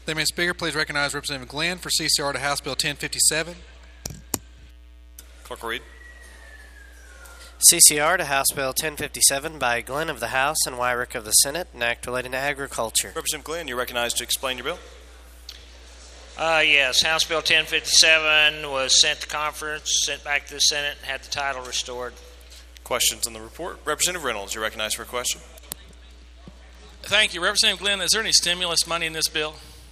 The Madam Speaker, please recognize Representative Glenn for CCR to House Bill 1057. Clerk will read. CCR to House Bill 1057 by Glenn of the House and Wyrick of the Senate, an act relating to agriculture. Representative Glenn, you're recognized to explain your bill. Yes, House Bill 1057 was sent to conference, sent back to the Senate, had the title restored. Questions on the report? Representative Reynolds, you're recognized for a question. Thank you. Representative Glenn, is there any stimulus money in this bill?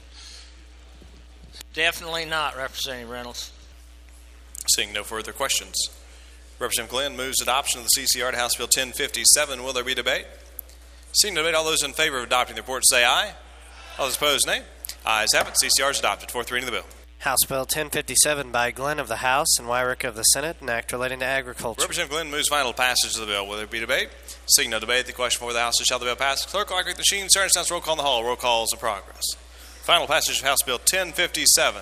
Definitely not, Representative Reynolds. Seeing no further questions, Representative Glenn moves adoption of the CCR to House Bill 1057. Will there be debate? Seeing no debate, all those in favor of adopting the report say aye. All those opposed, nay. Ayes have it. CCR is adopted. Fourth reading of the bill. House Bill 1057 by Glenn of the House and Wyrick of the Senate, an act relating to agriculture. Representative Glenn moves final passage of the bill. Will there be debate? Seeing no debate, the question before the House is, shall the bill pass? Clerk will activate the machine. Sir, announce roll call in the hall. Roll call is in progress. Final passage of House Bill 1057.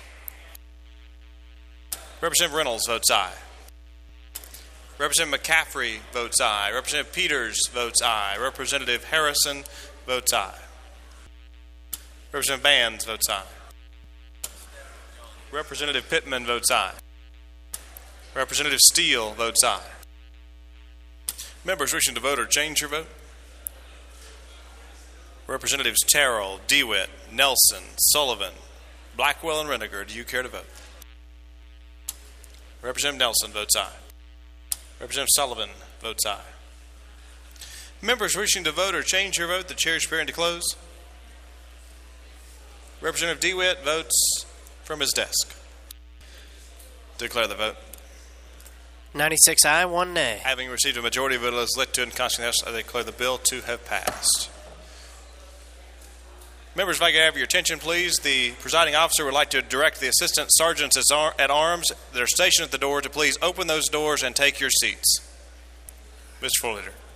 Representative Reynolds votes aye. Representative McCaffrey votes aye. Representative Peters votes aye. Representative Harrison votes aye. Representative Bands votes aye. Representative Pittman votes aye. Representative Steele votes aye. Members wishing to vote or change your vote? Representatives Terrell, DeWitt, Nelson, Sullivan, Blackwell, and Rennegar, do you care to vote? Representative Nelson votes aye. Representative Sullivan votes aye. Members wishing to vote or change your vote, the chair is preparing to close. Representative DeWitt votes from his desk. Declare the vote. 96 aye, 1 nay. Having received a majority of votes elected and constitutional, I declare the bill to have passed. Members, if I could have your attention, please. The presiding officer would like to direct the assistant sergeants at arms that are stationed at the door to please open those doors and take your seats. Mr. Full Leader.